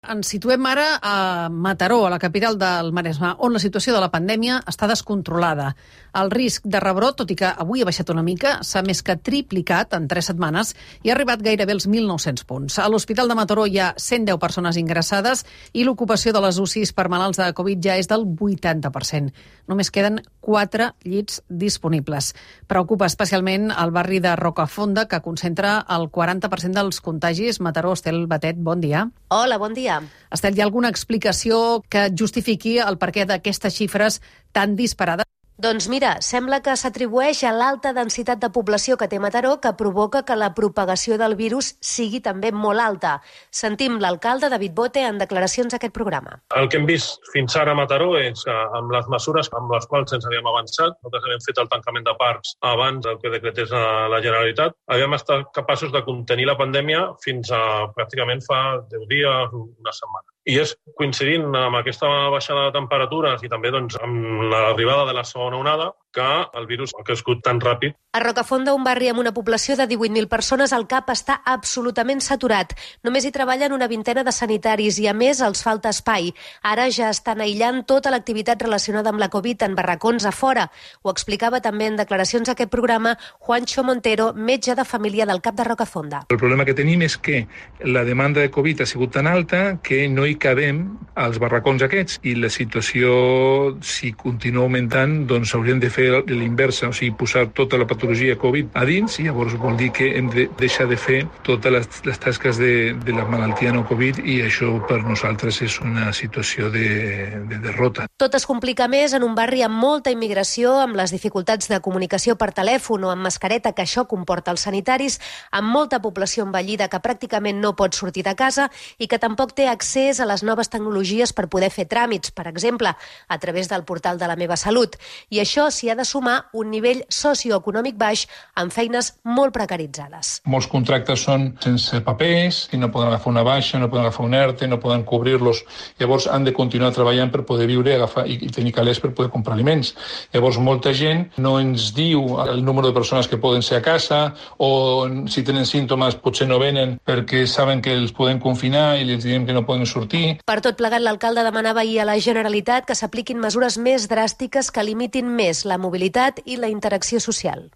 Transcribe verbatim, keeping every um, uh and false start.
Ens situem ara a Mataró, a la capital del Maresme, on la situació de la pandèmia està descontrolada. El risc de rebrot, tot i que avui ha baixat una mica, s'ha més que triplicat en tres setmanes i ha arribat gairebé als mil nou-cents punts. A l'Hospital de Mataró hi ha cent deu persones ingressades i l'ocupació de les U C Is per malalts de Covid ja és del vuitanta per cent. Només queden quatre llits disponibles. Preocupa especialment el barri de Rocafonda, que concentra el quaranta per cent dels contagis. Mataró, Estel Batet, bon dia. Hola, bon dia. Estel, hi ha alguna explicació que justifiqui el perquè d'aquestes xifres tan disparades? Doncs mira, sembla que s'atribueix a l'alta densitat de població que té Mataró, que provoca que la propagació del virus sigui també molt alta. Sentim l'alcalde David Bote en declaracions a aquest programa. El que hem vist fins ara a Mataró és que amb les mesures amb les quals ens havíem avançat, nosaltres havíem fet el tancament de parcs abans del que decretés la Generalitat, havíem estat capaços de contenir la pandèmia fins a pràcticament fa deu dies, una setmana. I és coincidint amb aquesta baixada de temperatures i també doncs, amb l'arribada de la segona onada que el virus ha crescut tan ràpid. A Rocafonda, un barri amb una població de divuit mil persones, el C A P està absolutament saturat. Només hi treballen una vintena de sanitaris i, a més, els falta espai. Ara ja estan aïllant tota l'activitat relacionada amb la Covid en barracons a fora. Ho explicava també en declaracions a aquest programa Juancho Montero, metge de família del C A P de Rocafonda. El problema que tenim és que la demanda de Covid ha sigut tan alta que no hi cabem als barracons aquests i la situació, si continua augmentant, doncs hauríem de fer l'inversa, o sigui, posar tota la patologia Covid a dins i llavors vol dir que hem de deixar de fer totes les, les tasques de, de la malaltia no Covid i això per nosaltres és una situació de, de derrota. Tot es complica més en un barri amb molta immigració, amb les dificultats de comunicació per telèfon o amb mascareta que això comporta als sanitaris, amb molta població envellida que pràcticament no pot sortir de casa i que tampoc té accés a les noves tecnologies per poder fer tràmits, per exemple, a través del portal de la Meva Salut. I això s'hi ha de sumar un nivell socioeconòmic baix amb feines molt precaritzades. Molts contractes són sense papers, i no poden agafar una baixa, no poden agafar un ERTE, no poden cobrir-los. Llavors han de continuar treballant per poder viure agafar, i tenir calés per poder comprar aliments. Llavors molta gent no ens diu el número de persones que poden ser a casa o si tenen símptomes potser no venen perquè saben que els poden confinar i els diem que no poden sortir. Per tot plegat, l'alcalde demanava ahir a la Generalitat que s'apliquin mesures més dràstiques que limitin més la mobilitat i la interacció social.